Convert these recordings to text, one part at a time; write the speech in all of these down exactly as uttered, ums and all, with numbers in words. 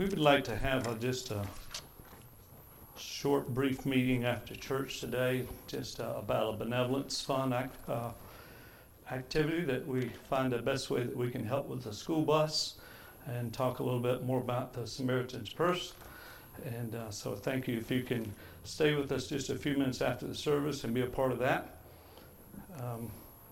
We would like to have a, just a short, brief meeting after church today, just uh, about a benevolence fund act, uh, activity that we find the best way that we can help with the school bus, and talk a little bit more about the Samaritan's Purse. And uh, so thank you if you can stay with us just a few minutes after the service and be a part of that. Um,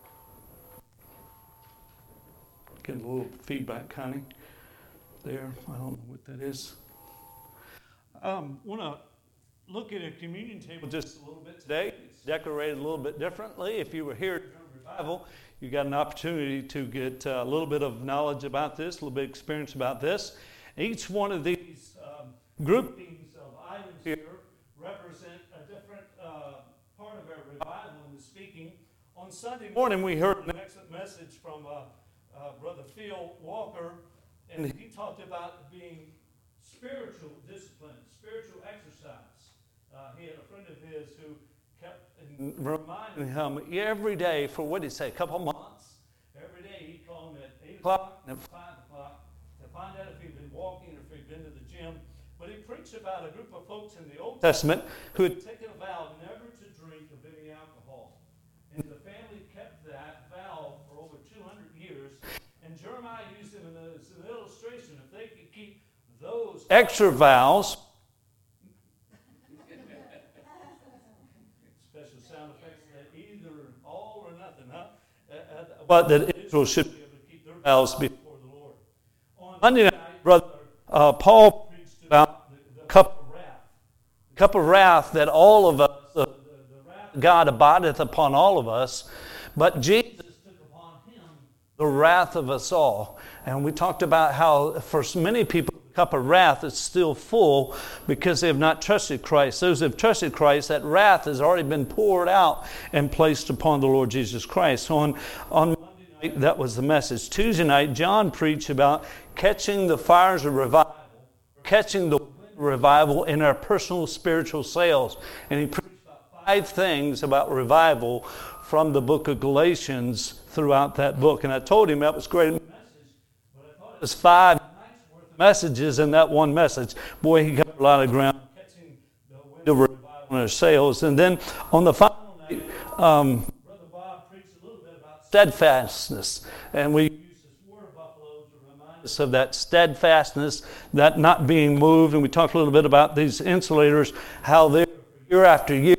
getting a little feedback, Connie, there. I don't know what that is. Um, want to look at a communion table just a little bit today. It's decorated a little bit differently. If you were here during revival, you got an opportunity to get uh, a little bit of knowledge about this, a little bit of experience about this. Each one of these um, groupings of items here represent a different uh, part of our revival in the speaking. On Sunday morning, we heard an excellent message from uh, uh, Brother Phil Walker, and he talked about being spiritual discipline, spiritual exercise. Uh, he had a friend of his who kept reminding him every day for, what did he say, a couple months? Every day he'd call him at eight o'clock and five o'clock to find out if he'd been walking or if he'd been to the gym. But he preached about a group of folks in the Old Testament who had taken a vow never to drink of any alcohol. And the family kept that vow for over two hundred years. And Jeremiah used him as an illustration. If they could keep those extra vows, special sound effects, that either all or nothing, huh? Uh, uh, but that Israel should be able to keep their vows before the Lord. On Monday night, Brother uh, Paul preached about the, the cup of wrath. Cup of wrath that all of us, the, the, the wrath of God abideth upon all of us, but Jesus took upon him the wrath of us all. And we talked about how for many people, the cup of wrath is still full because they have not trusted Christ. Those who have trusted Christ, that wrath has already been poured out and placed upon the Lord Jesus Christ. So on, on Monday night, that was the message. Tuesday night, John preached about catching the fires of revival, catching the revival in our personal spiritual selves. And he preached about five things about revival from the book of Galatians throughout that book. And I told him that was great message, but I thought it was five nights worth of messages in that one message. Boy, he covered a lot of ground, catching the wind of revival in our sails. And then on the final night, um, Brother Bob preached a little bit about steadfastness. And we used this water buffalo to remind us of that steadfastness, that not being moved. And we talked a little bit about these insulators, how they're year after year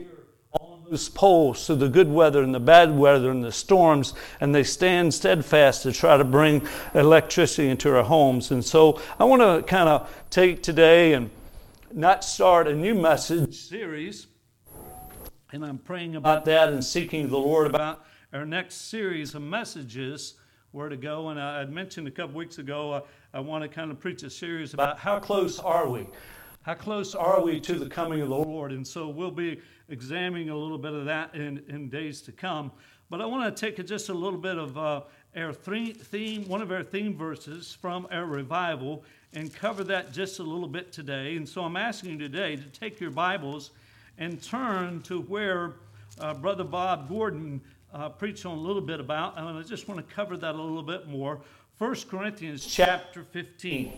poles through the good weather and the bad weather and the storms, and they stand steadfast to try to bring electricity into our homes. And so I want to kind of take today and not start a new message series, and I'm praying about that and seeking the Lord about our next series of messages, where to go. And I had mentioned a couple weeks ago, uh, I want to kind of preach a series about how close are we? How close are we to the coming of the Lord? And so we'll be examining a little bit of that in, in days to come. But I want to take just a little bit of uh, our theme, one of our theme verses from our revival, and cover that just a little bit today. And so I'm asking you today to take your Bibles and turn to where uh, Brother Bob Gordon uh, preached on a little bit about, and I just want to cover that a little bit more. First Corinthians chapter fifteen.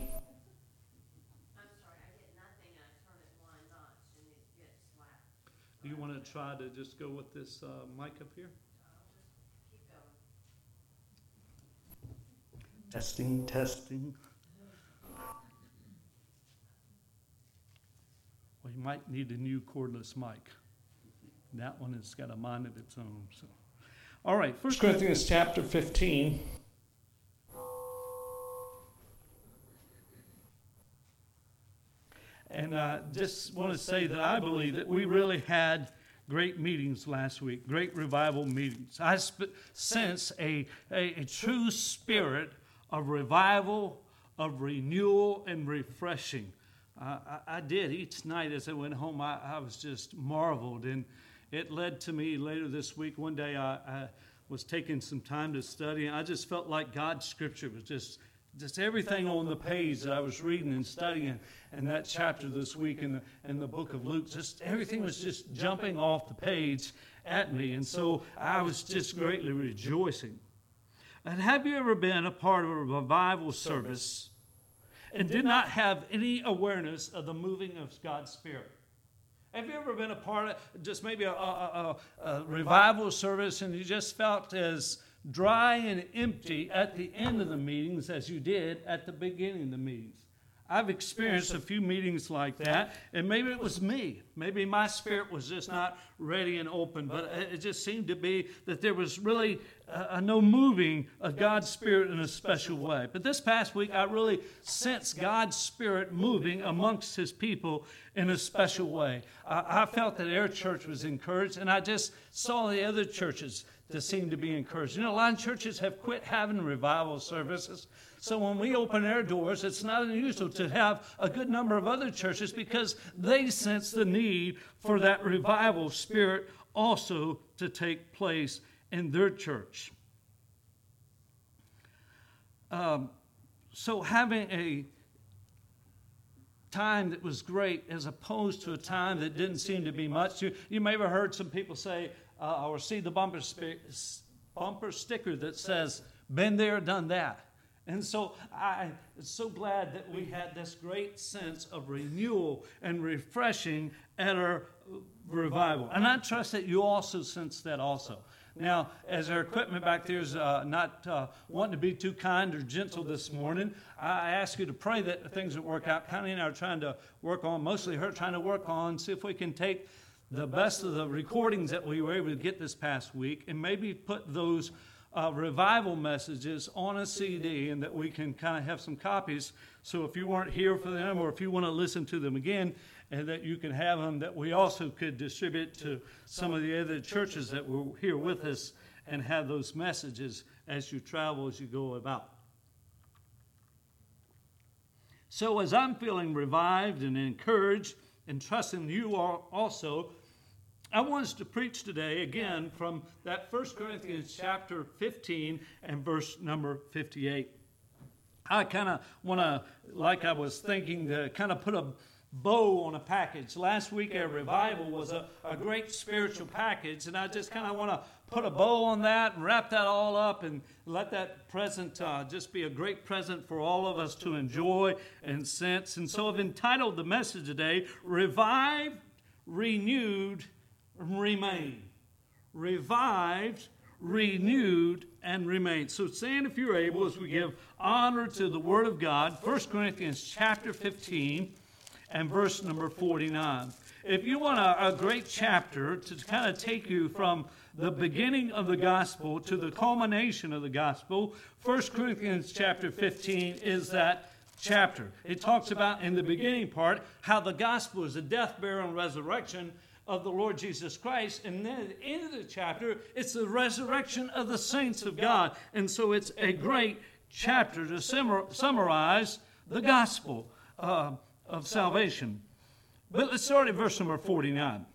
Do you want to try to just go with this uh, mic up here? Keep going. Testing, testing. Well, you might need a new cordless mic. That one has got a mind of its own. So, all right, First Corinthians chapter fifteen. And I just want to say that I believe that we really had great meetings last week, great revival meetings. I sp- sense a, a, a true spirit of revival, of renewal, and refreshing. Uh, I, I did. Each night as I went home, I, I was just marveled. And it led to me later this week. One day I, I was taking some time to study, and I just felt like God's scripture was just Just everything on the page that I was reading and studying, and that chapter this week in the, in the book of Luke, just everything was just jumping off the page at me. And so I was just greatly rejoicing. And have you ever been a part of a revival service and did not have any awareness of the moving of God's Spirit. Have you ever been a part of just maybe a, a, a, a revival service and you just felt as dry and empty at the end of the meetings as you did at the beginning of the meetings? I've experienced a few meetings like that, and maybe it was me. Maybe my spirit was just not ready and open, but it just seemed to be that there was really uh, no moving of God's Spirit in a special way. But this past week, I really sensed God's Spirit moving amongst His people in a special way. I, I felt that our church was encouraged, and I just saw the other churches that seemed to be encouraged. You know, a lot of churches have quit having revival services. So when we open our doors, it's not unusual to have a good number of other churches because they sense the need for that revival spirit also to take place in their church. Um, so having a time that was great as opposed to a time that didn't seem to be much. You, you may have heard some people say uh, or see the bumper, sp- bumper sticker that says, "Been there, done that." And so I'm so glad that we had this great sense of renewal and refreshing at our revival. And I trust that you also sense that also. Now, as our equipment back there is uh, not uh, wanting to be too kind or gentle this morning, I ask you to pray that things will work out. Connie and I are trying to work on, mostly her trying to work on, see if we can take the best of the recordings that we were able to get this past week and maybe put those Uh, revival messages on a C D, and that we can kind of have some copies, so if you weren't here for them or if you want to listen to them again, and that you can have them, that we also could distribute to some of the other churches that were here with us and have those messages as you travel, as you go about. So as I'm feeling revived and encouraged and trusting you are also, I want us to preach today again from that First Corinthians chapter fifteen and verse number fifty-eight. I kind of want to, like I was thinking, to kind of put a bow on a package. Last week our revival was a, a great spiritual package, and I just kind of want to put a bow on that and wrap that all up and let that present uh, just be a great present for all of us to enjoy and sense. And so I've entitled the message today, Revived, Renewed, Remain. Revived, renewed, and remain. So stand if you're able as we give honor to the Word of God. First Corinthians chapter fifteen and verse number forty-nine. If you want a, a great chapter to kind of take you from the beginning of the gospel to the culmination of the gospel, First Corinthians chapter fifteen is that chapter. It talks about in the beginning part how the gospel is the death, burial, and resurrection of the Lord Jesus Christ. And then at the end of the chapter, it's the resurrection of the saints of God. And so it's a great chapter to summarize the gospel uh, of salvation. But let's start at verse number forty-nine.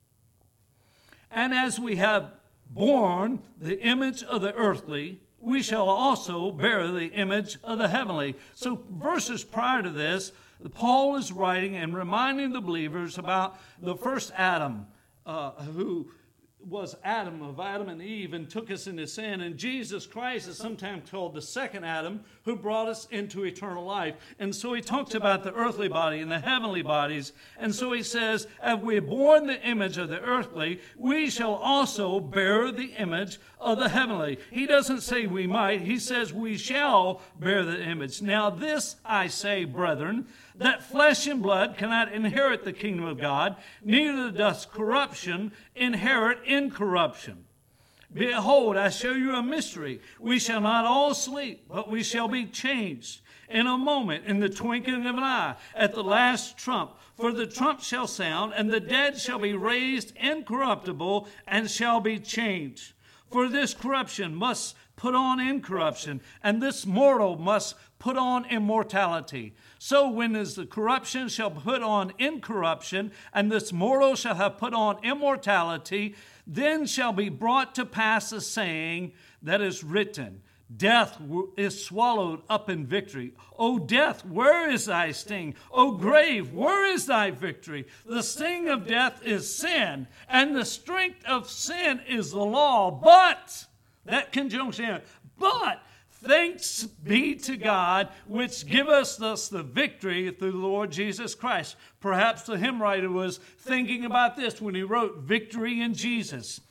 And as we have borne the image of the earthly, we shall also bear the image of the heavenly. So verses prior to this, Paul is writing and reminding the believers about the first Adam, uh, who was Adam of Adam and Eve and took us into sin. And Jesus Christ is sometimes called the second Adam, who brought us into eternal life. And so he talks about the earthly body and the heavenly bodies. And so he says, as we have borne the image of the earthly, we shall also bear the image of the heavenly. He doesn't say we might. He says we shall bear the image. Now this I say, brethren, that flesh and blood cannot inherit the kingdom of God, neither does corruption inherit incorruption. Behold, I show you a mystery. We shall not all sleep, but we shall be changed in a moment, in the twinkling of an eye, at the last trump. For the trump shall sound, and the dead shall be raised incorruptible, and shall be changed. For this corruption must put on incorruption, and this mortal must put on immortality. So when is the corruption shall put on incorruption, and this mortal shall have put on immortality, then shall be brought to pass the saying that is written, death is swallowed up in victory. O death, where is thy sting? O grave, where is thy victory? The sting of death is sin, and the strength of sin is the law. But, that conjunction, but Thanks be to God, which giveth us the victory through the Lord Jesus Christ. Perhaps the hymn writer was thinking about this when he wrote Victory in Jesus.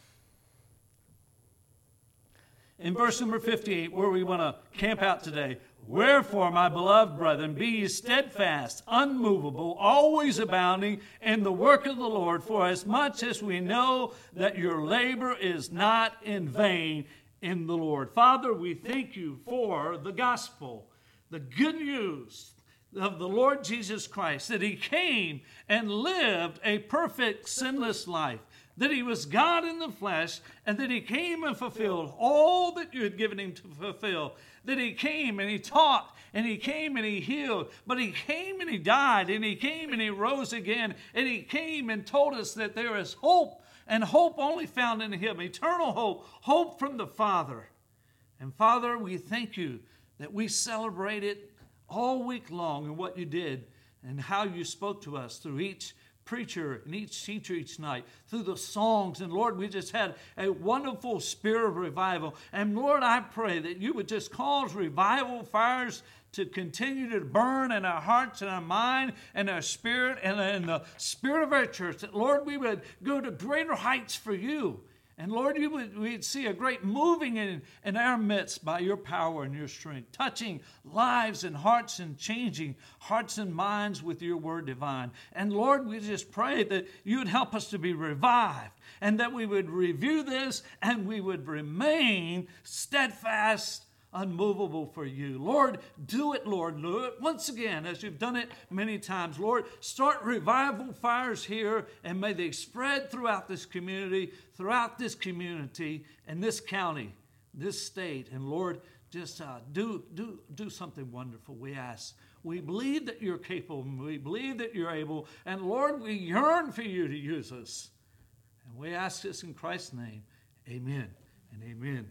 In verse number fifty-eight, where we want to camp out today. Wherefore, my beloved brethren, be ye steadfast, unmovable, always abounding in the work of the Lord, for as much as we know that your labor is not in vain in the Lord. Father, we thank you for the gospel, the good news of the Lord Jesus Christ, that he came and lived a perfect, sinless life, that he was God in the flesh, and that he came and fulfilled all that you had given him to fulfill, that he came and he taught, and he came and he healed, but he came and he died, and he came and he rose again, and he came and told us that there is hope, and hope only found in him, eternal hope, hope from the Father. And Father, we thank you that we celebrated all week long in what you did and how you spoke to us through each preacher and each teacher each night, through the songs. And Lord, we just had a wonderful spirit of revival. And Lord, I pray that you would just cause revival fires to continue to burn in our hearts and our mind and our spirit and in the spirit of our church. That, Lord, we would go to greater heights for you. And Lord, you would, we'd see a great moving in, in our midst by your power and your strength, touching lives and hearts and changing hearts and minds with your word divine. And Lord, we just pray that you would help us to be revived and that we would review this and we would remain steadfast, unmovable for you. Lord, do it, Lord. Do it once again as you've done it many times. Lord, start revival fires here and may they spread throughout this community, throughout this community and this county, this state. And Lord, just uh, do, do, do something wonderful, we ask. We believe that you're capable. We believe that you're able. And Lord, we yearn for you to use us. And we ask this in Christ's name. Amen and amen.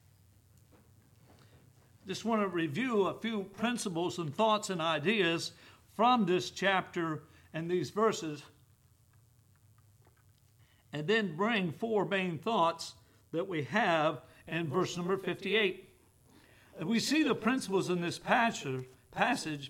Just want to review a few principles and thoughts and ideas from this chapter and these verses, and then bring four main thoughts that we have in verse number fifty-eight. We see the principles in this passage, passage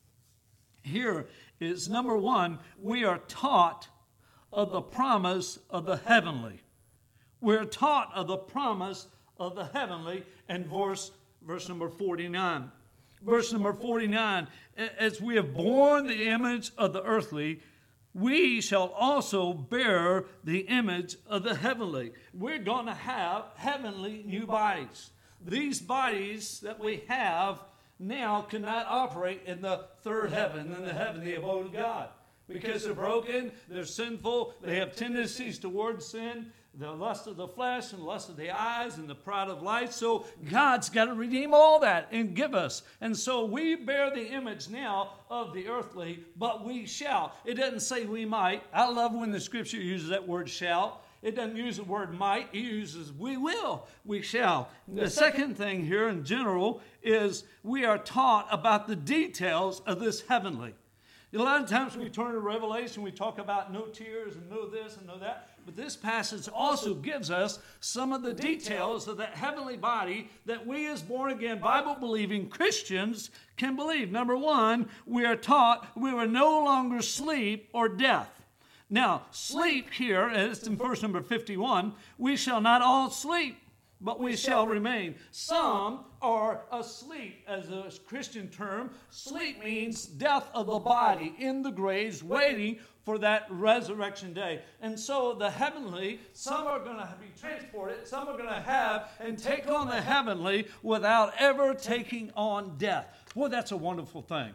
here is, number one, we are taught of the promise of the heavenly. We're taught of the promise of the heavenly in verse Verse number forty-nine. Verse number forty-nine, as we have borne the image of the earthly, we shall also bear the image of the heavenly. We're going to have heavenly new bodies. These bodies that we have now cannot operate in the third heaven, in the heavenly abode of God. Because they're broken, they're sinful, they have tendencies towards sin, the lust of the flesh and the lust of the eyes and the pride of life. So God's got to redeem all that and give us. And so we bear the image now of the earthly, but we shall. It doesn't say we might. I love when the scripture uses that word shall. It doesn't use the word might. It uses we will, we shall. The second thing here in general is we are taught about the details of this heavenly. A lot of times we turn to Revelation, we talk about no tears and no this and no that. But this passage also gives us some of the details of that heavenly body that we as born-again, Bible-believing Christians can believe. Number one, we are taught we will no longer sleep or death. Now, sleep here, as in verse number fifty-one, we shall not all sleep, but we shall remain. Some are asleep, as a Christian term. Sleep means death of the body in the graves, waiting for that resurrection day. And so the heavenly, some are going to be transported, some are going to have and take on the heavenly without ever taking on death. Boy, that's a wonderful thing.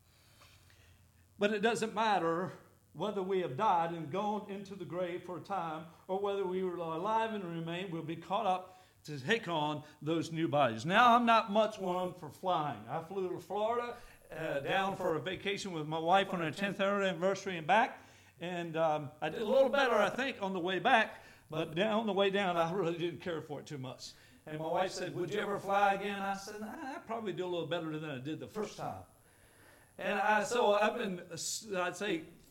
But it doesn't matter whether we have died and gone into the grave for a time, or whether we were alive and remain, we'll be caught up to take on those new bodies. Now, I'm not much one for flying. I flew to Florida uh, down for a vacation with my wife on our tenth anniversary and back, and um, I did a little better, I think, on the way back, but down on the way down, I really didn't care for it too much. And my wife said, would you ever fly again? I said, nah, I probably do a little better than I did the first time. And I, so I've been, I'd say,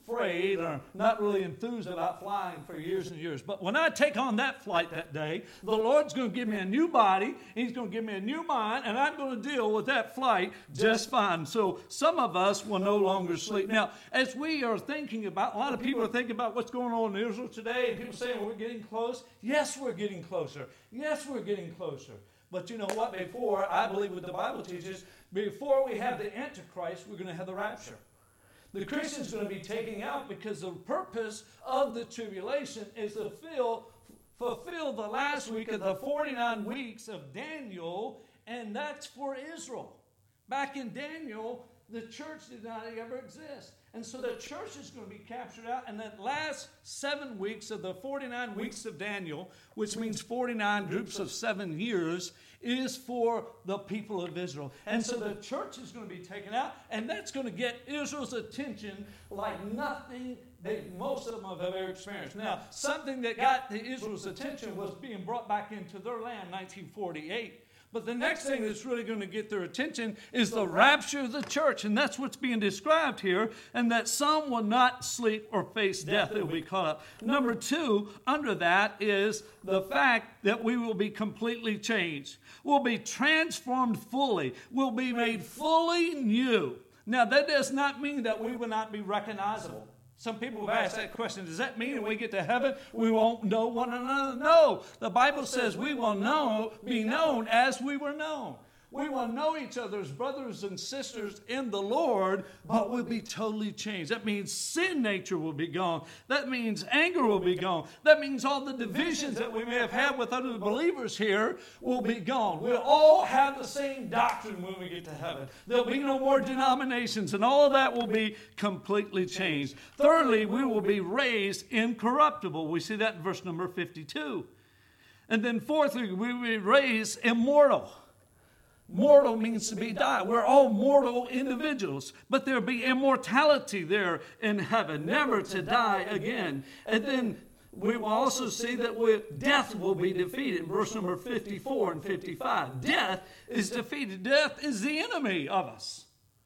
afraid or not really enthused about flying for years and years. But when I take on that flight that day, the Lord's going to give me a new body. He's going to give me a new mind, and I'm going to deal with that flight just fine. So some of us will no longer sleep. Now, as we are thinking about, a lot of people are thinking about what's going on in Israel today, and people saying, well, we're getting close. Yes, we're getting closer. Yes, we're getting closer. But you know what? Before, I believe what the Bible teaches, before we have the Antichrist, we're going to have the rapture. The Christian's going to be taken out because the purpose of the tribulation is to fill, fulfill the last week of the forty-nine weeks of Daniel, and that's for Israel. Back in Daniel, the church did not ever exist. And so the church is going to be captured out. And that last seven weeks of the forty-nine weeks of Daniel, which means forty-nine groups of seven years, is for the people of Israel. And so the church is going to be taken out. And that's going to get Israel's attention like nothing that most of them have ever experienced. Now, something that got the Israel's attention was being brought back into their land in nineteen forty-eight. But the next thing that's really going to get their attention is the rapture of the church. And that's what's being described here. And that some will not sleep or face death. They will be caught up. Number two, under that is the fact that we will be completely changed. We'll be transformed fully. We'll be made fully new. Now, that does not mean that we will not be recognizable. Some people have asked that question. Does that mean when we get to heaven, we won't know one another? No. The Bible says we will know, be known as we were known. We will know each other as brothers and sisters in the Lord, but we'll be totally changed. That means sin nature will be gone. That means anger will be gone. That means all the divisions that we may have had with other believers here will be gone. We'll all have the same doctrine when we get to heaven. There'll be no more denominations, and all of that will be completely changed. Thirdly, we will be raised incorruptible. We see that in verse number fifty-two. And then fourthly, we will be raised immortal. Mortal means to be died. We're all mortal individuals. But there'll be immortality there in heaven, never to die again. And then we will also see that we, death will be defeated. Verse number fifty-four and fifty-five. Death is defeated. Death is the enemy of us.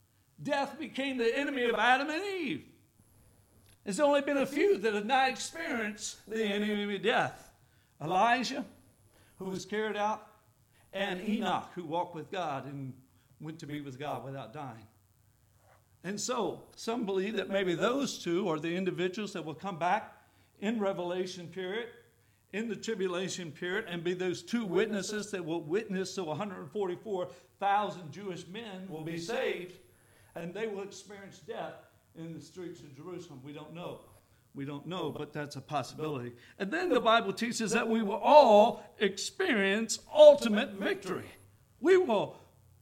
Death became the enemy of Adam and Eve. There's only been a few that have not experienced the enemy of death. Elijah, who was carried out, and Enoch, who walked with God and went to be with God without dying. And so, some believe that maybe those two are the individuals that will come back in Revelation period, in the tribulation period, and be those two witnesses that will witness so one hundred forty-four thousand Jewish men will be saved, and they will experience death in the streets of Jerusalem. We don't know. We don't know, but that's a possibility. And then the Bible teaches that we will all experience ultimate victory. We will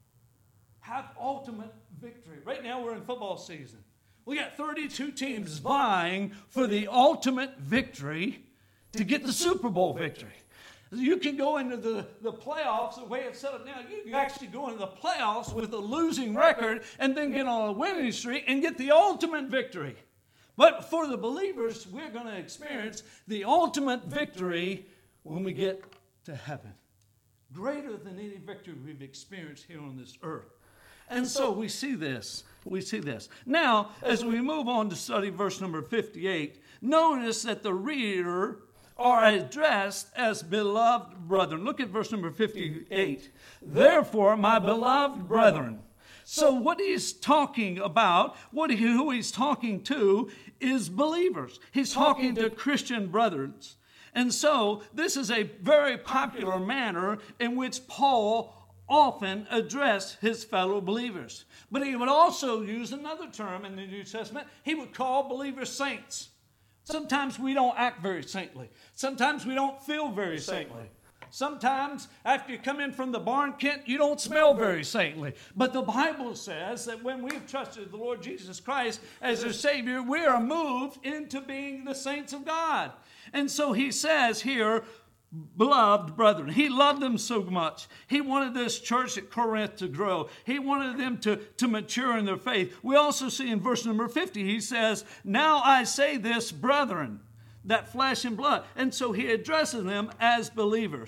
have ultimate victory. Right now we're in football season. We got thirty-two teams vying for the ultimate victory to get the Super Bowl victory. You can go into the, the playoffs, the way it's set up now, you can actually go into the playoffs with a losing record and then get on a winning streak and get the ultimate victory. But for the believers, we're going to experience the ultimate victory when we get to heaven. Greater than any victory we've experienced here on this earth. And so we see this. We see this. Now, as we move on to study verse number fifty-eight, notice that the reader are addressed as beloved brethren. Look at verse number fifty-eight. Therefore, my beloved brethren. So what he's talking about, what he, who he's talking to is believers. He's talking to Christian brothers. And so this is a very popular manner in which Paul often addressed his fellow believers. But he would also use another term in the New Testament. He would call believers saints. Sometimes we don't act very saintly. Sometimes we don't feel very saintly. Sometimes after you come in from the barn, Kent, you don't smell very saintly. But the Bible says that when we've trusted the Lord Jesus Christ as our Savior, we are moved into being the saints of God. And so he says here, beloved brethren. He loved them so much. He wanted this church at Corinth to grow. He wanted them to, to mature in their faith. We also see in verse number fifty, he says, now I say this, brethren, that flesh and blood. And so he addresses them as believers.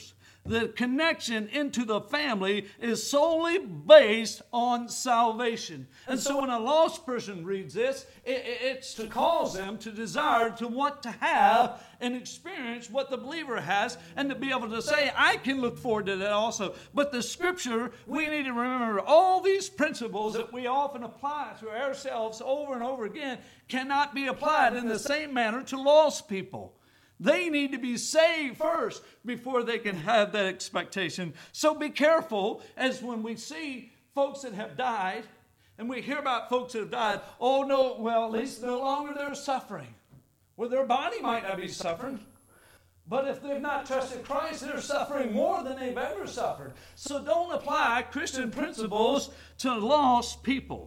The connection into the family is solely based on salvation. And so when a lost person reads this, it's to cause them to desire to want to have and experience what the believer has, and to be able to say, I can look forward to that also. But the Scripture, we need to remember all these principles that we often apply to ourselves over and over again cannot be applied in the same manner to lost people. They need to be saved first before they can have that expectation. So be careful as when we see folks that have died, and we hear about folks that have died, oh no, well at least no longer they're suffering. Well, their body might not be suffering, but if they've not trusted Christ, they're suffering more than they've ever suffered. So don't apply Christian principles to lost people.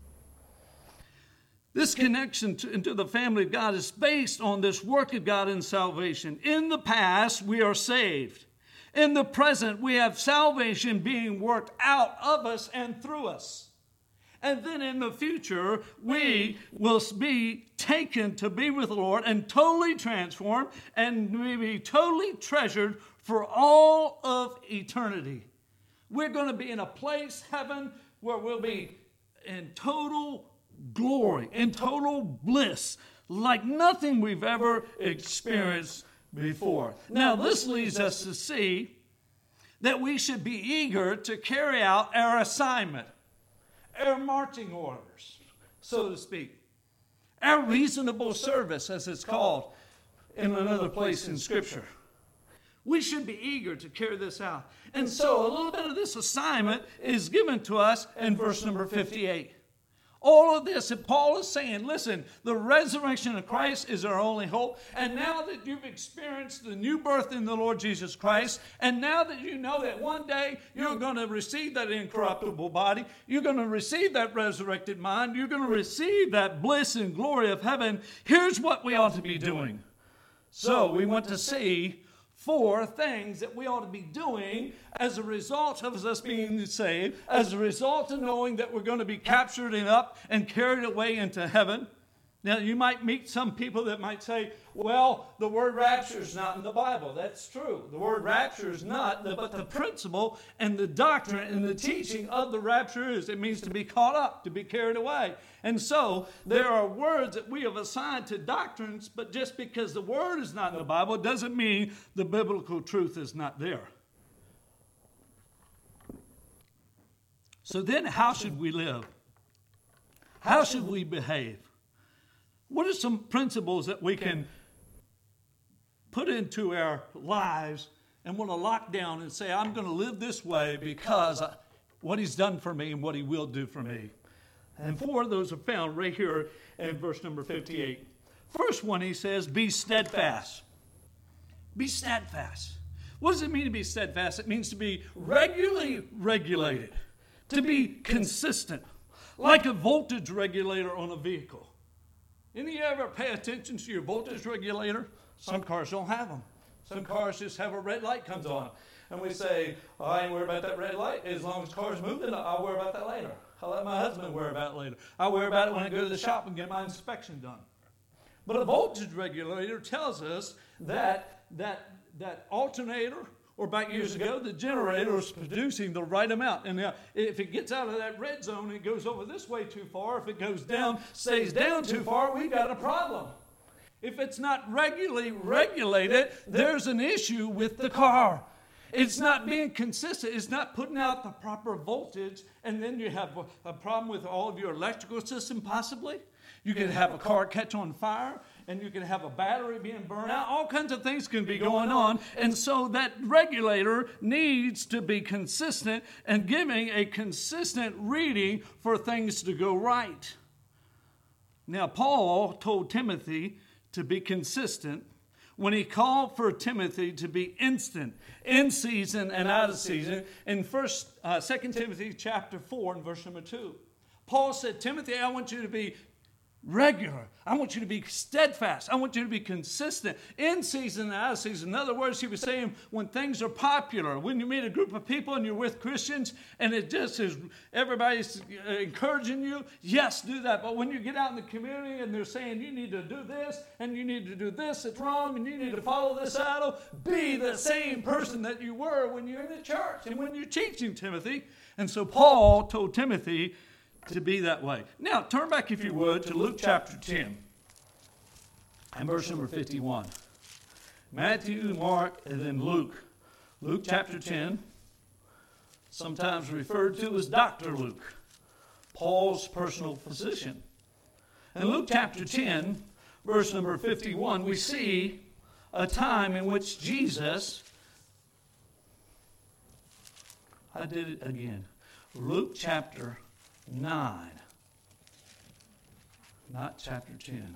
This connection to, into the family of God is based on this work of God in salvation. In the past, we are saved. In the present, we have salvation being worked out of us and through us. And then in the future, we will be taken to be with the Lord and totally transformed and be totally treasured for all of eternity. We're going to be in a place, heaven, where we'll be in total glory, in total bliss, like nothing we've ever experienced before. Now, this leads us to see that we should be eager to carry out our assignment, our marching orders, so to speak, our reasonable service, as it's called in another place in Scripture. We should be eager to carry this out. And so a little bit of this assignment is given to us in verse number fifty-eight. All of this, and Paul is saying, listen, the resurrection of Christ is our only hope. And now that you've experienced the new birth in the Lord Jesus Christ, and now that you know that one day you're going to receive that incorruptible body, you're going to receive that resurrected mind, you're going to receive that bliss and glory of heaven, here's what we ought to be doing. So we want to see four things that we ought to be doing as a result of us being saved, as a result of knowing that we're going to be captured and up and carried away into heaven. Now, you might meet some people that might say, well, the word rapture is not in the Bible. That's true. The word rapture is not, but the principle and the doctrine and the teaching of the rapture is. It means to be caught up, to be carried away. And so there are words that we have assigned to doctrines, but just because the word is not in the Bible doesn't mean the biblical truth is not there. So then how should we live? How should we behave? What are some principles that we can put into our lives and want to lock down and say, I'm going to live this way because of what he's done for me and what he will do for me? And four of those are found right here in verse number fifty-eight. First one, he says, be steadfast. Be steadfast. What does it mean to be steadfast? It means to be regularly regulated, to be consistent, like a voltage regulator on a vehicle. Any of you ever pay attention to your voltage regulator? Some cars don't have them. Some cars just have a red light comes on. And we say, oh, I ain't worried about that red light. As long as the car's moving, I'll worry about that later. I'll let my husband worry about it later. I'll worry about it when I go to the shop and get my inspection done. But a voltage regulator tells us that that, that alternator, or back years ago, the generator is producing the right amount. And now, if it gets out of that red zone and it goes over this way too far, if it goes down, stays down too far, we've got a problem. If it's not regularly regulated, there's an issue with the car. It's not being consistent. It's not putting out the proper voltage. And then you have a, a problem with all of your electrical system, possibly. You could have a car catch on fire, and you can have a battery being burned out. All kinds of things can be going on. And so that regulator needs to be consistent and giving a consistent reading for things to go right. Now, Paul told Timothy to be consistent when he called for Timothy to be instant, in season and out of season, in First, uh, Second Timothy chapter four and verse number two. Paul said, Timothy, I want you to be regular. I want you to be steadfast. I want you to be consistent in season and out of season. In other words, he was saying when things are popular, when you meet a group of people and you're with Christians and it just is, everybody's encouraging you, yes, do that. But when you get out in the community and they're saying you need to do this and you need to do this, it's wrong, and you need to follow this idol, be the same person that you were when you're in the church and when you're teaching, Timothy. And so Paul told Timothy to be that way. Now, turn back, if you would, to Luke chapter ten and verse number fifty-one. Matthew, Mark, and then Luke. Luke chapter ten, sometimes referred to as Doctor Luke, Paul's personal physician. In Luke chapter ten, verse number fifty-one, we see a time in which Jesus, I did it again, Luke chapter nine, not chapter ten.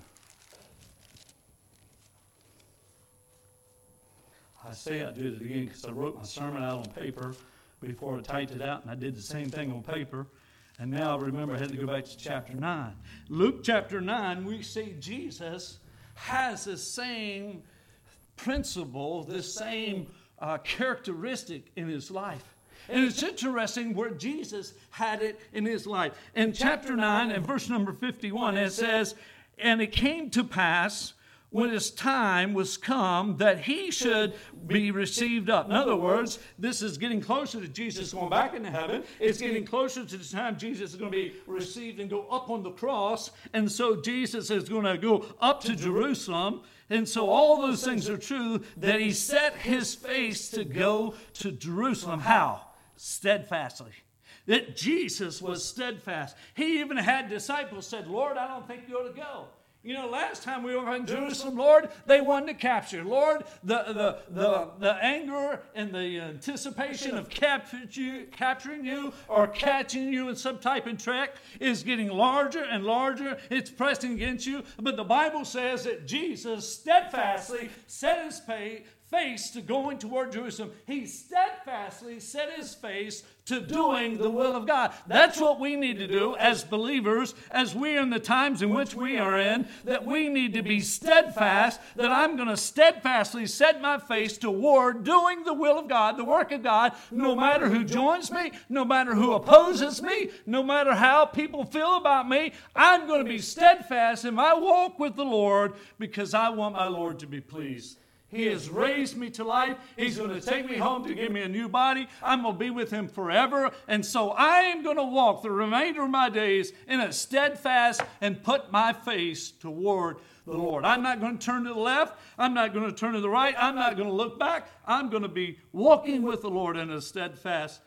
I say I did it again because I wrote my sermon out on paper before I typed it out, and I did the same thing on paper. And now I remember I had to go back to chapter nine. Luke chapter nine, we see Jesus has the same principle, the same uh, characteristic in his life. And it's interesting where Jesus had it in his life. In chapter nine and verse number fifty-one, it says, "And it came to pass when his time was come that he should be received up." In other words, this is getting closer to Jesus going back into heaven. It's getting closer to the time Jesus is going to be received and go up on the cross. And so Jesus is going to go up to Jerusalem. And so all those things are true, that he set his face to go to Jerusalem. How? Steadfastly. That Jesus was steadfast. He even had disciples said, "Lord, I don't think you ought to go." You know, last time we were in Jerusalem, Lord, they wanted to capture. Lord, the the the, the anger and the anticipation of capturing you, capturing you or catching you in some type of trick is getting larger and larger. It's pressing against you. But the Bible says that Jesus steadfastly set his face face to going toward Jerusalem. He steadfastly set his face to doing the will of God. That's what we need to do as believers, as we are in the times in which we are in, that we need to be steadfast, that I'm going to steadfastly set my face toward doing the will of God, the work of God, no matter who joins me, no matter who opposes me, no matter how people feel about me. I'm going to be steadfast in my walk with the Lord because I want my Lord to be pleased. He has raised me to life. He's going to take me home to give me a new body. I'm going to be with him forever. And so I am going to walk the remainder of my days in a steadfast and put my face toward the Lord. I'm not going to turn to the left. I'm not going to turn to the right. I'm not going to look back. I'm going to be walking with the Lord in a steadfast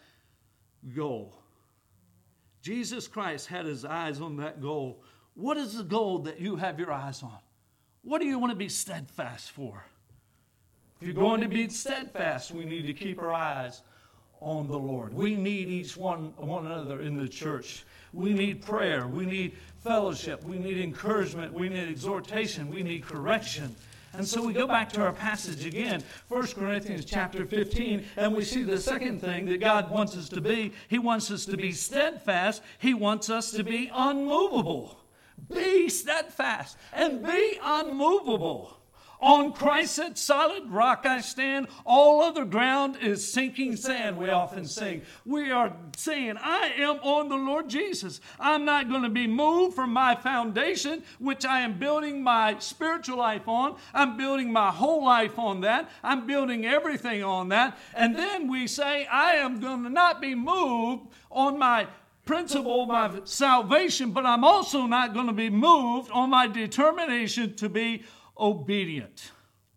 goal. Jesus Christ had his eyes on that goal. What is the goal that you have your eyes on? What do you want to be steadfast for? If you're going to be steadfast, we need to keep our eyes on the Lord. We need each one, one another in the church. We need prayer. We need fellowship. We need encouragement. We need exhortation. We need correction. And so we go back to our passage again, First Corinthians chapter fifteen, and we see the second thing that God wants us to be. He wants us to be steadfast. He wants us to be unmovable. Be steadfast and be unmovable. On Christ's solid rock I stand. All other ground is sinking sand, we often sing. We are saying, I am on the Lord Jesus. I'm not going to be moved from my foundation, which I am building my spiritual life on. I'm building my whole life on that. I'm building everything on that. And then we say, I am going to not be moved on my principle, my salvation, but I'm also not going to be moved on my determination to be obedient.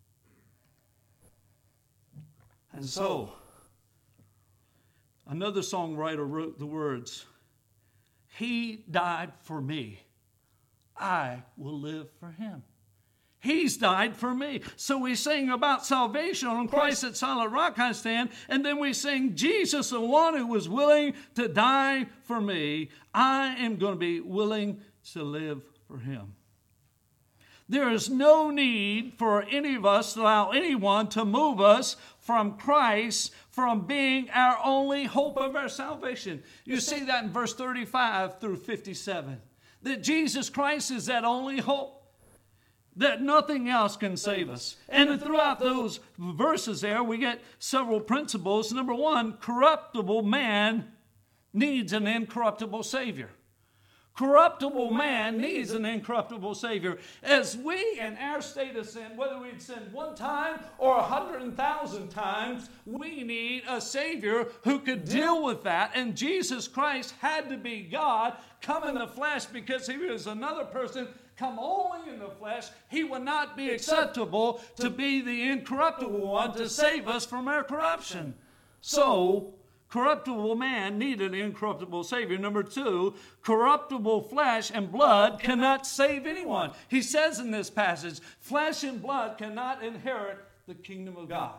And so, another songwriter wrote the words, He died for me. I will live for him. He's died for me. So we sing about salvation. On Christ at solid rock I stand. And then we sing, Jesus, the one who was willing to die for me. I am going to be willing to live for him. There is no need for any of us to allow anyone to move us from Christ, from being our only hope of our salvation. You see that in verse thirty-five through fifty-seven. that Jesus Christ is that only hope, that nothing else can save us. And throughout those verses there, we get several principles. Number one, corruptible man needs an incorruptible Savior. Corruptible man needs an incorruptible Savior. As we, in our state of sin, whether we'd sinned one time or a hundred thousand times, we need a Savior who could deal with that. And Jesus Christ had to be God, come in the flesh, because he was another person, come only in the flesh. He would not be acceptable to be the incorruptible one to save us from our corruption. So, corruptible man needed an incorruptible Savior. Number two, corruptible flesh and blood cannot save anyone. He says in this passage, flesh and blood cannot inherit the kingdom of God.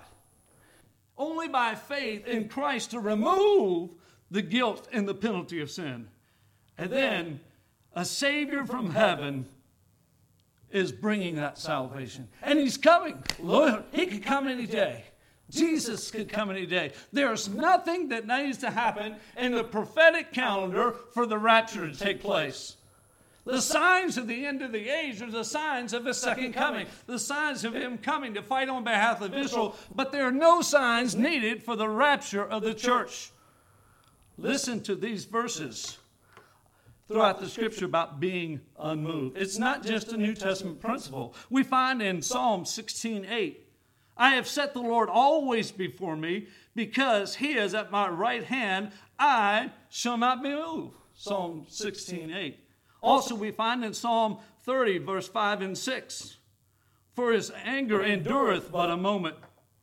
Only by faith in Christ to remove the guilt and the penalty of sin. And then a Savior from heaven is bringing that salvation. And he's coming. Lord, he could come any day. Jesus could come any day. There's nothing that needs to happen in the prophetic calendar for the rapture to take place. The signs of the end of the age are the signs of his second coming, the signs of him coming to fight on behalf of Israel, but there are no signs needed for the rapture of the church. Listen to these verses throughout the scripture about being unmoved. It's not just a New Testament principle. We find in Psalm sixteen eight, I have set the Lord always before me, because he is at my right hand, I shall not be moved. Psalm sixteen eight. Also we find in Psalm thirty, verse five and six, for his anger endureth but a moment.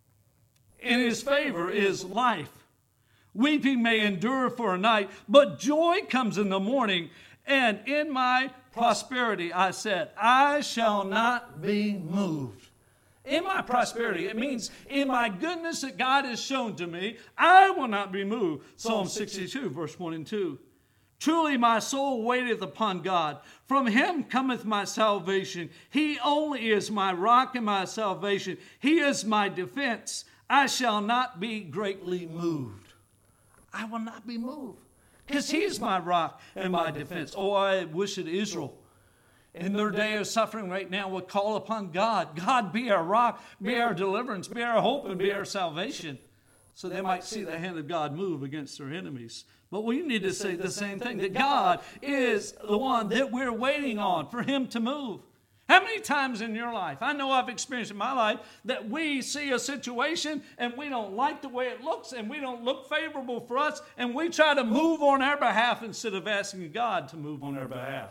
In his favor is life. Weeping may endure for a night, but joy comes in the morning. And in my prosperity I said, I shall not be moved. In my prosperity, it means in my goodness that God has shown to me, I will not be moved. Psalm sixty-two, verse one and two. Truly my soul waiteth upon God. From him cometh my salvation. He only is my rock and my salvation. He is my defense. I shall not be greatly moved. I will not be moved, because he is my rock and my defense. Oh, I wish that Israel, in their day of suffering right now, would call upon God. God, be our rock, be our deliverance, be our hope, and be our salvation, so they might see the hand of God move against their enemies. But we need to say the same thing, that God is the one that we're waiting on for him to move. How many times in your life, I know I've experienced in my life, that we see a situation and we don't like the way it looks and we don't look favorable for us, and we try to move on our behalf instead of asking God to move on our behalf.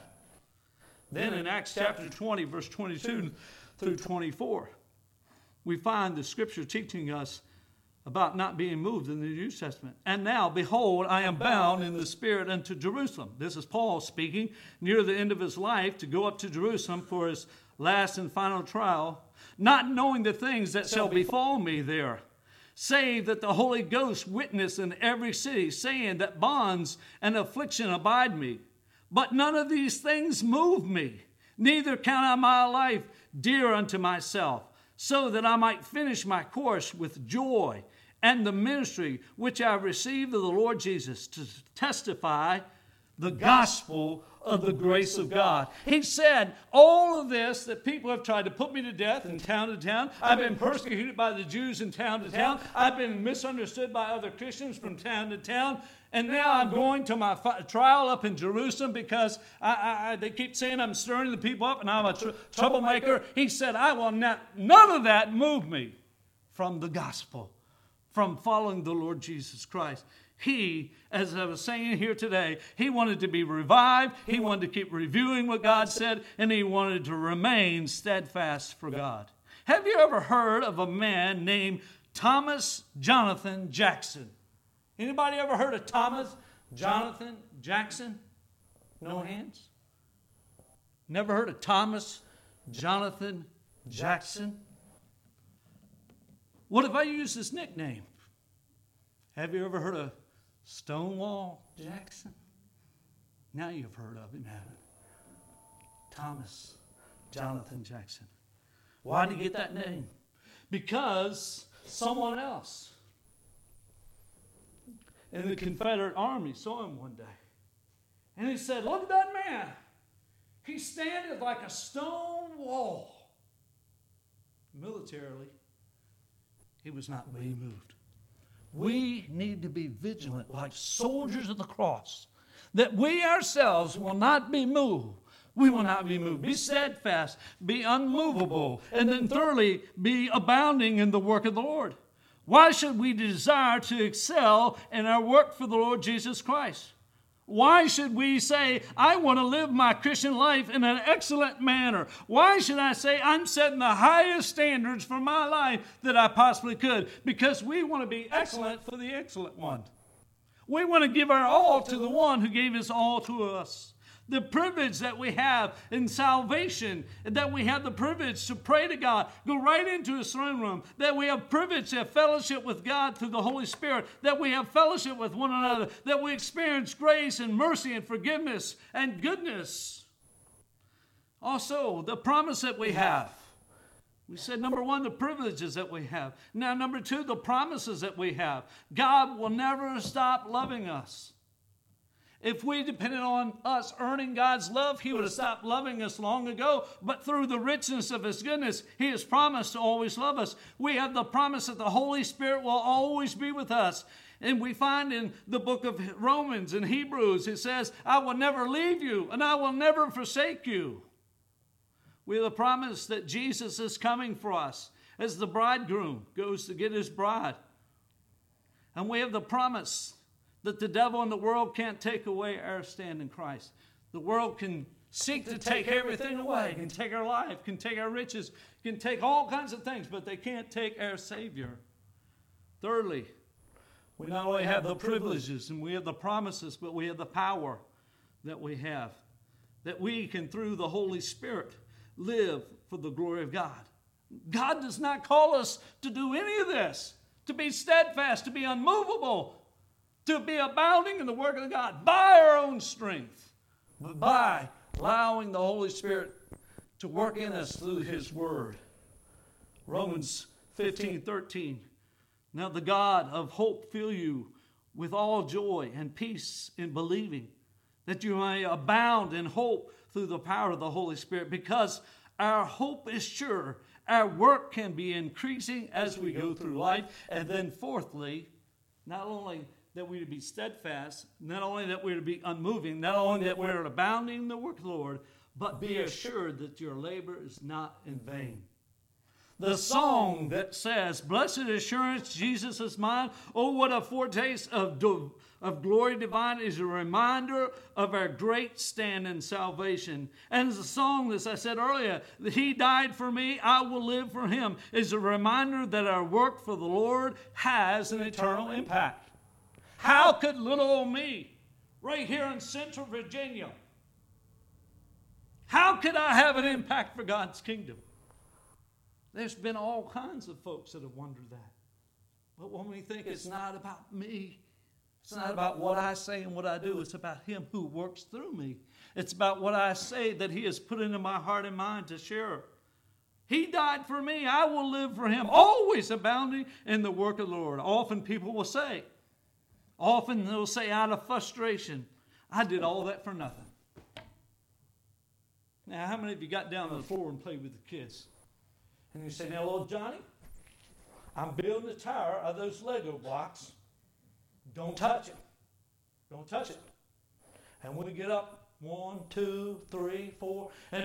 Then in Acts chapter twenty, verse twenty-two through twenty-four, we find the scripture teaching us about not being moved in the New Testament. And now, behold, I am bound in the Spirit unto Jerusalem. This is Paul speaking near the end of his life, to go up to Jerusalem for his last and final trial, not knowing the things that shall befall me there, save that the Holy Ghost witness in every city, saying that bonds and affliction abide me. But none of these things move me, neither count I my life dear unto myself, so that I might finish my course with joy, and the ministry which I have received of the Lord Jesus, to testify the gospel of the grace of God. He said, all of this, that people have tried to put me to death in town to town. I've been persecuted by the Jews in town to town. I've been misunderstood by other Christians from town to town. And now I'm going to my fi- trial up in Jerusalem because I, I, I, they keep saying I'm stirring the people up and I'm a tr- troublemaker. He said, I will not, none of that move me from the gospel, from following the Lord Jesus Christ. He, as I was saying here today, he wanted to be revived. He wanted to keep reviewing what God said, and he wanted to remain steadfast for God. Have you ever heard of a man named Thomas Jonathan Jackson? Anybody ever heard of Thomas Jonathan Jackson? No hands? Never heard of Thomas Jonathan Jackson? What if I use his nickname? Have you ever heard of Stonewall Jackson? Now you've heard of him, haven't you? Thomas Jonathan Jackson. Why did he get that name? Because someone else in the Confederate Army saw him one day. And he said, look at that man. He standeth like a stone wall. Militarily, he was not being moved. We need to be vigilant like soldiers of the cross, that we ourselves will not be moved. We will not be moved. Be steadfast, be unmovable, and then thirdly, be abounding in the work of the Lord. Why should we desire to excel in our work for the Lord Jesus Christ? Why should we say, I want to live my Christian life in an excellent manner? Why should I say I'm setting the highest standards for my life that I possibly could? Because we want to be excellent for the excellent one. We want to give our all to the one who gave his all to us. The privilege that we have in salvation, that we have the privilege to pray to God, go right into his throne room, that we have privilege to have fellowship with God through the Holy Spirit, that we have fellowship with one another, that we experience grace and mercy and forgiveness and goodness. Also, the promise that we have. We said, number one, the privileges that we have. Now, number two, the promises that we have. God will never stop loving us. If we depended on us earning God's love, he would have stopped loving us long ago. But through the richness of his goodness, he has promised to always love us. We have the promise that the Holy Spirit will always be with us. And we find in the book of Romans and Hebrews, it says, I will never leave you and I will never forsake you. We have the promise that Jesus is coming for us as the bridegroom goes to get his bride. And we have the promise that the devil and the world can't take away our stand in Christ. The world can seek to take everything away, can take our life, can take our riches, can take all kinds of things, but they can't take our Savior. Thirdly, we not only have the privileges and we have the promises, but we have the power that we have, that we can, through the Holy Spirit, live for the glory of God. God does not call us to do any of this, to be steadfast, to be unmovable, to be abounding in the work of God by our own strength, but by allowing the Holy Spirit to work in us through his word. Romans fifteen thirteen. Now the God of hope fill you with all joy and peace in believing, that you may abound in hope through the power of the Holy Spirit, because our hope is sure. Our work can be increasing as we go through life. And then fourthly, not only that we're to be steadfast, not only that we're to be unmoving, not only that we're abounding in the work of the Lord, but be assured that your labor is not in vain. The song that says, blessed assurance, Jesus is mine. Oh, what a foretaste of, do, of glory divine is a reminder of our great stand in salvation. And the song, as I said earlier, that he died for me, I will live for him, is a reminder that our work for the Lord has an eternal impact. How could little old me, right here in Central Virginia, how could I have an impact for God's kingdom? There's been all kinds of folks that have wondered that. But when we think it's not about me, it's not about what I say and what I do, it's about him who works through me. It's about what I say that he has put into my heart and mind to share. He died for me, I will live for him, always abounding in the work of the Lord. Often people will say, Often they'll say out of frustration, I did all that for nothing. Now, how many of you got down on the floor and played with the kids? And you say, now, little Johnny, I'm building a tower of those Lego blocks. Don't touch it. Don't touch it. And when we get up, one, two, three, four, and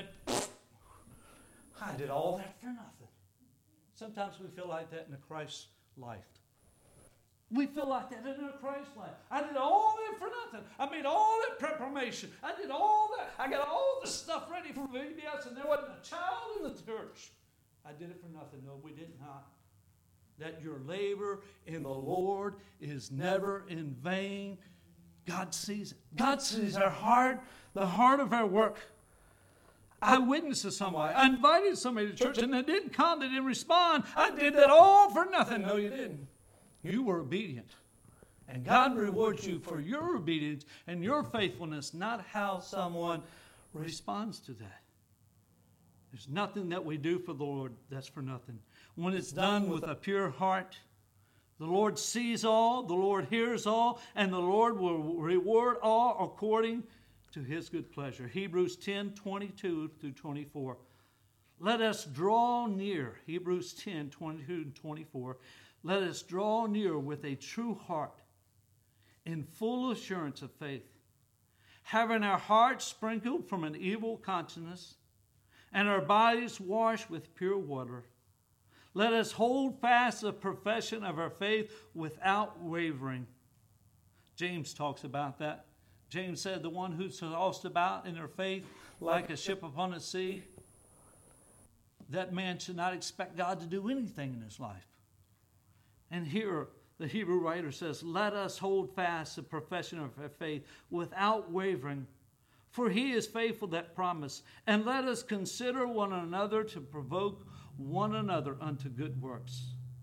I did all that for nothing. Sometimes we feel like that in the Christ life. We feel like that in our Christ life. I did all that for nothing. I made all that preparation. I did all that. I got all the stuff ready for V B S, and there wasn't a child in the church. I did it for nothing. No, we did not. That your labor in the Lord is never in vain. God sees it. God sees our heart, the heart of our work. I witnessed to somebody. I invited somebody to church, and they didn't come. They didn't respond. I did that all for nothing. No, you didn't. You were obedient. And God rewards you for your obedience and your faithfulness, not how someone responds to that. There's nothing that we do for the Lord that's for nothing. When it's done with a pure heart, the Lord sees all, the Lord hears all, and the Lord will reward all according to his good pleasure. Hebrews ten, twenty-two through twenty-four. Let us draw near, Hebrews ten, twenty-two and twenty-four. Let us draw near with a true heart, in full assurance of faith, having our hearts sprinkled from an evil conscience, and our bodies washed with pure water. Let us hold fast the profession of our faith without wavering. James talks about that. James said, the one who's tossed about in their faith like a ship upon the sea, that man should not expect God to do anything in his life. And here the Hebrew writer says, let us hold fast the profession of our faith without wavering, for he is faithful that promise. And let us consider one another to provoke one another unto good works.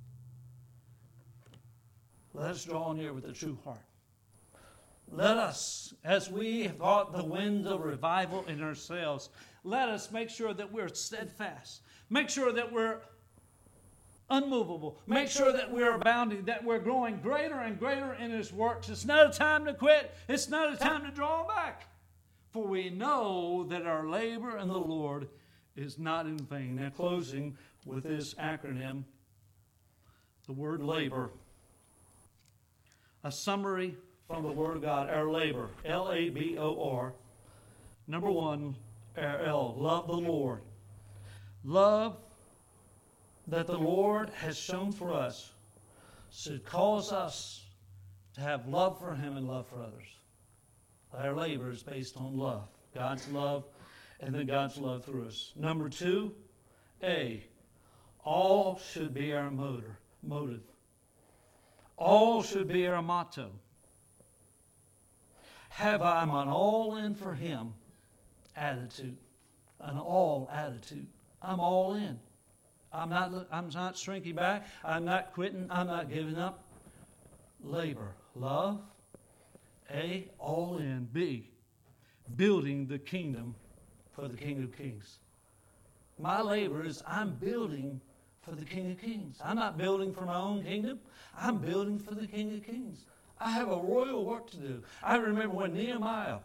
Let us draw near with a true heart. Let us, as we have caught the winds of revival in ourselves, let us make sure that we're steadfast. Make sure that we're unmovable. Make sure that we're abounding, that we're growing greater and greater in His works. It's not a time to quit. It's not a time to draw back. For we know that our labor in the Lord is not in vain. Now, closing with this acronym, the word labor. A summary from the Word of God, our labor, L A B O R. Number one, our L, love the Lord. Love that the Lord has shown for us should cause us to have love for Him and love for others. Our labor is based on love, God's love, and then God's love through us. Number two, A, all should be our motor, motive. All should be our motto. Have I an all in for Him attitude, an all attitude. I'm all in. I'm not, I'm not shrinking back. I'm not quitting. I'm not giving up. Labor, love. A, all in. B, building the kingdom for the King of Kings. My labor is I'm building for the King of Kings. I'm not building for my own kingdom. I'm building for the King of Kings. I have a royal work to do. I remember when Nehemiah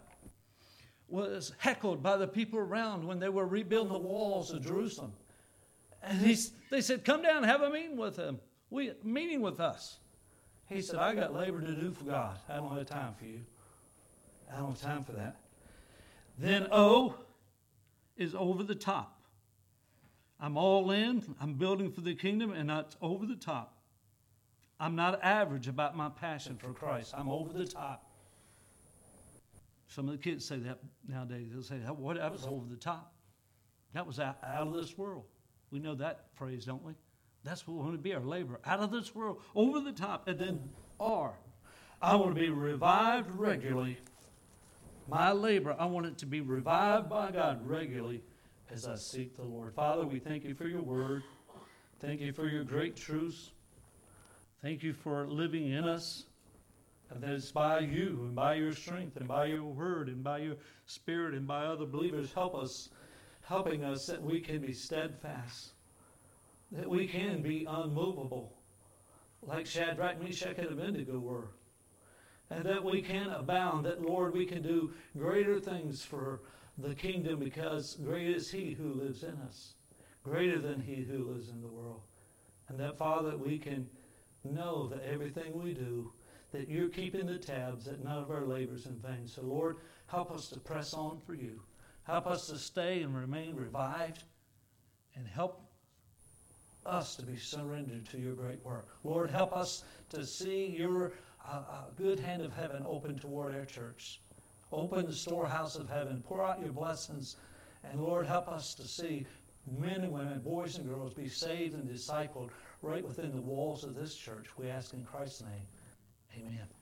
was heckled by the people around when they were rebuilding the walls of Jerusalem. And he, they said, come down and have a meeting with him. We, meeting with us. He said, I got labor to do for God. I don't have time for you. I don't have time for that. Then O is over the top. I'm all in. I'm building for the kingdom, and that's over the top. I'm not average about my passion for Christ. I'm over the top. Some of the kids say that nowadays. They'll say, what, that was over the top. That was out, out of this world. We know that phrase, don't we? That's what we want to be, our labor. Out of this world, over the top. And then R. I want to be revived regularly. My labor, I want it to be revived by God regularly as I seek the Lord. Father, we thank you for your word. Thank you for your great truths. Thank you for living in us. And that it's by you and by your strength and by your word and by your spirit and by other believers help us, helping us that we can be steadfast, that we can be unmovable, like Shadrach, Meshach, and Abednego were, and that we can abound, that, Lord, we can do greater things for the kingdom because great is He who lives in us, greater than he who lives in the world. And that, Father, we can know that everything we do, that you're keeping the tabs, that none of our labor's in vain. So, Lord, help us to press on for you. Help us to stay and remain revived, and help us to be surrendered to your great work. Lord, help us to see your uh, uh, good hand of heaven open toward our church. Open the storehouse of heaven. Pour out your blessings. And, Lord, help us to see men and women, boys and girls be saved and discipled right within the walls of this church. We ask in Christ's name. Amen.